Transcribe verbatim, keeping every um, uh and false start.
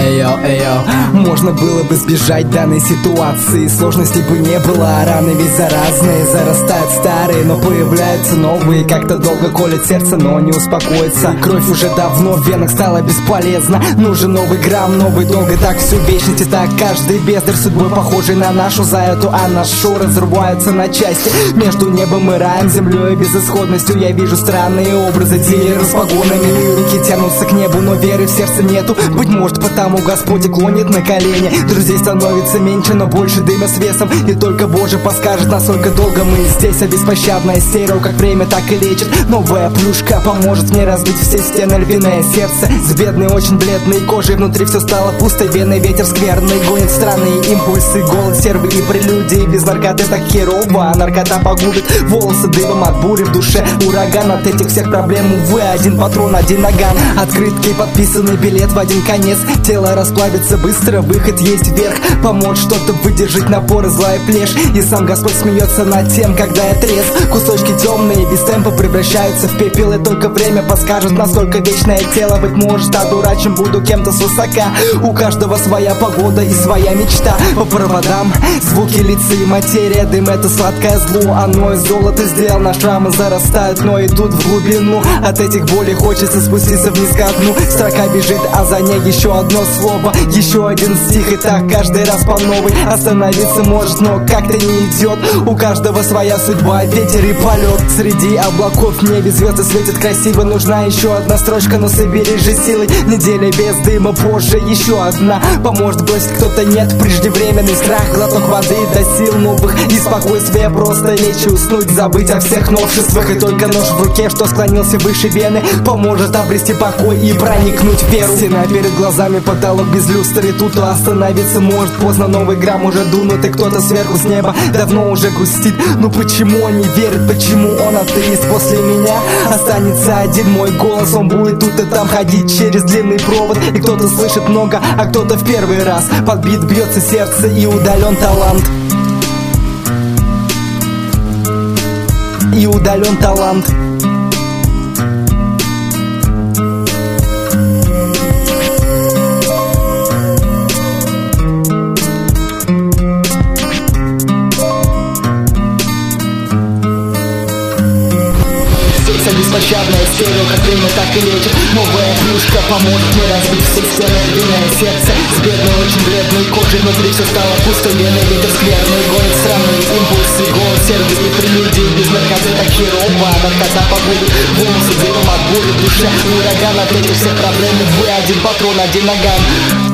Эйо, эйо. Можно было бы сбежать данной ситуации, сложностей бы не было, а раны ведь заразные. Зарастают старые, но появляются новые. Как-то долго колет сердце, но не успокоится. Кровь уже давно в венах стала бесполезна. Нужен новый грамм, новый долг, и так всю вечность. И так каждый бездарь судьбой похожий на нашу. За эту а нашу разрываются на части. Между небом и раем, землей и безысходностью я вижу странные образы дилеров с погонами. Руки тянутся к небу, но веры в сердце нету. Быть может, потому Господь и клонит на колени. Друзей становится меньше, но больше дыма с весом. И только Боже подскажет, насколько долго мы здесь. А беспощадная стерео, как время, так и лечит. Новая плюшка поможет мне разбить все стены. Львиное сердце с бедной, очень бледной кожей. Внутри все стало пусто, вены ветер скверный гонит странные импульсы, голод, сервы и прелюдии. Без наркоты так херово, а наркота погубит. Волосы дыбом от бури в душе, ураган. От этих всех проблем, увы, один патрон, один наган. Открытки, подписанный билет в один конец. Тело расплавится быстро, выход есть вверх. Помочь что-то выдержать напор и злая плешь. И сам Господь смеется над тем, когда я трезв. Кусочки темные без темпа превращаются в пепел. И только время подскажет, насколько вечное тело. Быть может, одурачен буду кем-то свысока. У каждого своя погода и своя мечта. По проводам звуки, лица и материя. Дым — это сладкое зло, оно из золота сделано. Шрамы зарастают, но идут в глубину. От этих болей хочется спуститься вниз ко дну. Строка бежит, а за ней еще одно слово, еще один стих. И так каждый раз по новой. Остановиться может, но как-то не идет. У каждого своя судьба, ветер и полет. Среди облаков в небе звезды светят красиво. Нужна еще одна строчка, но соберись же силой. Неделя без дыма, позже еще одна. Поможет бросить кто-то, нет, преждевременный страх. Глоток воды до сил новых и спокойствие. Просто лечь и уснуть, забыть о всех новшествах. И только нож в руке, что склонился выше вены, поможет обрести покой и проникнуть в веру. Стена перед глазами, потолок без люстры. Тут остановиться может поздно, новый грамм уже дунут. И кто-то сверху с неба давно уже грустит. Ну почему он не верит, почему он атеист? После меня останется один мой голос. Он будет тут и там ходить через длинный провод. И кто-то слышит много, а кто-то в первый раз. Подбит бьется сердце и удален талант. И удален талант. Беспощадное стерео, как время, так и лечит. Новая плюшка поможет мне разбить все стены. Львиное сердце с бедной, очень бледной кожей. Внутри все стало пусто, вены ветер скверный гонит странные импульсы, голос, сервис и прелюдии. Без наркоты так херово, а наркота погубит. Волосы дымом от бури в душе, ураган. От этих всех проблем, вы один патрон, один наган.